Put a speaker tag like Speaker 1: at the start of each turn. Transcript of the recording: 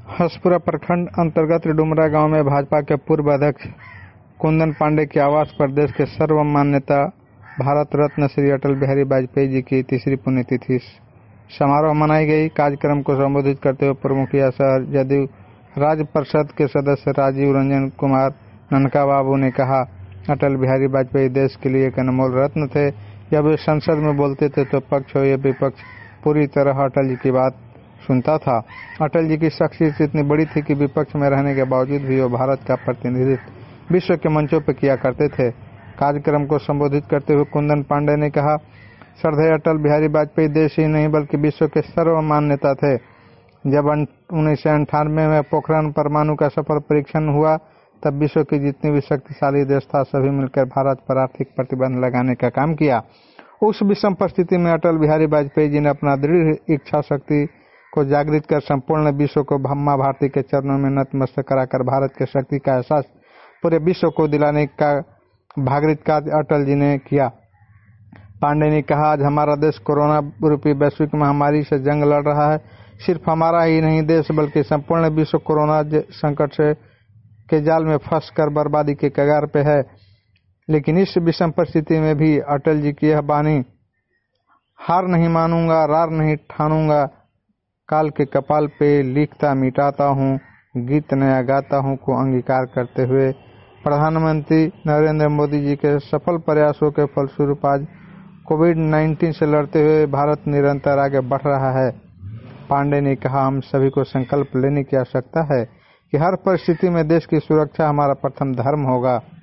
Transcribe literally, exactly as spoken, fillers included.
Speaker 1: हसपुरा प्रखंड अंतर्गत डुमरा गांव में भाजपा के पूर्व अध्यक्ष कुंदन पांडे के आवास पर देश के सर्वमान्य नेता भारत रत्न श्री अटल बिहारी वाजपेयी जी की तीसरी पुण्यतिथि समारोह मनाई गई। कार्यक्रम को संबोधित करते हुए प्रमुखिया शहर जदयू राज्य परिषद के सदस्य राजीव रंजन कुमार ननका बाबू ने कहा, अटल बिहारी वाजपेयी देश के लिए एक अनमोल रत्न थे। जब वे संसद में बोलते थे तो पक्ष हो या विपक्ष पूरी तरह अटल जी की बात सुनता था। अटल जी की शख्सियत इतनी बड़ी थी कि विपक्ष में रहने के बावजूद भी वो भारत का प्रतिनिधित्व विश्व के मंचों पर किया करते थे। कार्यक्रम को संबोधित करते हुए कुंदन पांडे ने कहा, श्रद्धेय अटल बिहारी वाजपेयी देश ही नहीं बल्कि विश्व के सर्वमान्य नेता थे। जब उन्नीस सौ अंठानवे में पोखरण परमाणु का सफल परीक्षण हुआ तब विश्व की जितनी भी शक्तिशाली देश था सभी मिलकर भारत पर आर्थिक प्रतिबंध लगाने का काम किया। उस विषम परिस्थिति में अटल बिहारी वाजपेयी जी ने अपना दृढ़ इच्छा शक्ति को जागृत कर संपूर्ण विश्व को मां भारती के चरणों में नतमस्तक कराकर भारत के शक्ति का एहसास पूरे विश्व को दिलाने का भागीरथ कार्य अटल जी ने किया। पांडे ने कहा, आज हमारा देश कोरोना रूपी वैश्विक महामारी से जंग लड़ रहा है। सिर्फ हमारा ही नहीं देश बल्कि संपूर्ण विश्व कोरोना संकट से के जाल में फंस कर बर्बादी के कगार पे है। लेकिन इस विषम परिस्थिति में भी अटल जी की यह वाणी, हार नहीं मानूंगा, रार नहीं ठानूंगा, काल के कपाल पे लिखता मिटाता हूँ, गीत नया गाता हूँ को अंगीकार करते हुए प्रधानमंत्री नरेंद्र मोदी जी के सफल प्रयासों के फलस्वरूप आज कोविड उन्नीस से लड़ते हुए भारत निरंतर आगे बढ़ रहा है। पांडे ने कहा, हम सभी को संकल्प लेने की आवश्यकता है कि हर परिस्थिति में देश की सुरक्षा हमारा प्रथम धर्म होगा।